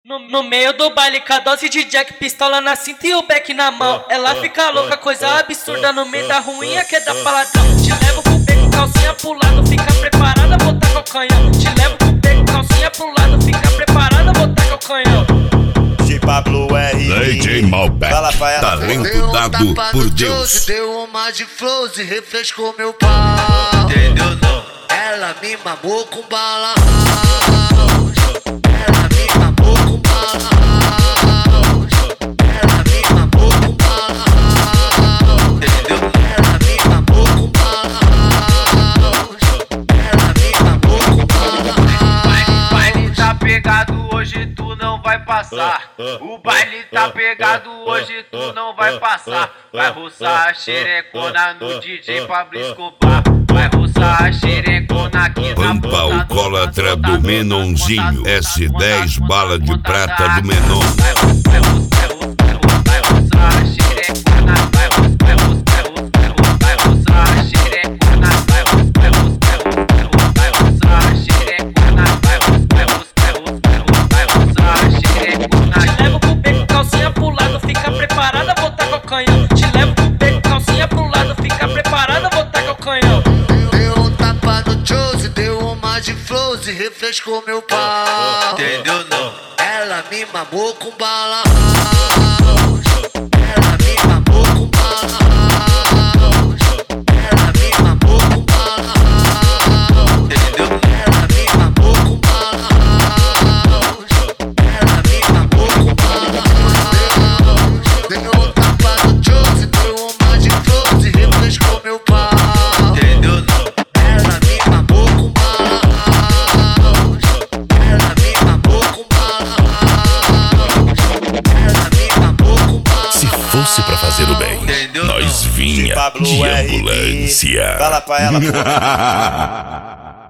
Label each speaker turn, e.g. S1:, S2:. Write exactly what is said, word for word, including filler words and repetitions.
S1: No, no meio do baile, com a dose de Jack, pistola na cinta e o beck na mão. Ela fica louca, coisa absurda no meio da ruinha que é da paladão. Te levo pro beco, calcinha pro lado, fica preparada, botar com o canhão. Te levo pro beco, calcinha pro lado, fica preparada, botar com o canhão.
S2: J Pablo R.
S3: D J Malbec, talento dado por Deus.
S4: Deu uma de flows e refrescou meu pau.
S5: Entendeu não?
S4: Ela me mamou com bala. Ela me mamou com bala. Ela me mamou com bala.
S5: Entendeu?
S4: Ela me mamou com bala. Ela me mamou com bala.
S5: O baile tá pegado, hoje tu não vai passar. O baile tá pegado, hoje tu não vai passar. Vai roçar a xerecona no D J Pablo Escobar. Vai roçar a xerecona aqui na
S3: Pampa alcoólatra do Menonzinho, S dez bala de prata do Menon.
S5: Vai roçar a xerecona, vai roçar a xerecona, vai roçar a xerecona, vai roçar a xerecona.
S1: Te levo pro beco, calcinha pro lado, fica preparada, botar com o canhão. Te levo pro beco, calcinha pro lado, fica preparada, botar com o canhão.
S4: Deu um tapa no Josie, deu uma de flows e refrescou meu pau.
S5: Entendeu não?
S4: Ela me mamou com bala. Ela me mamou com bala. Ela me mamou com bala.
S5: Entendeu?
S4: Ela me mamou com bala. Ela me mamou com bala. Deu um tapa no Josie, deu uma de flows e refrescou meu pau.
S5: Entendeu não?
S4: Ela me mamou com bala. Ela me mamou com bala. Ela me mamou com bala.
S3: Se fosse pra fazer o bem,
S5: Entendeu,
S3: nós
S5: não?
S3: vinha
S2: J Pablo
S3: de
S2: R.
S3: ambulância.
S2: Fala pra ela, porra.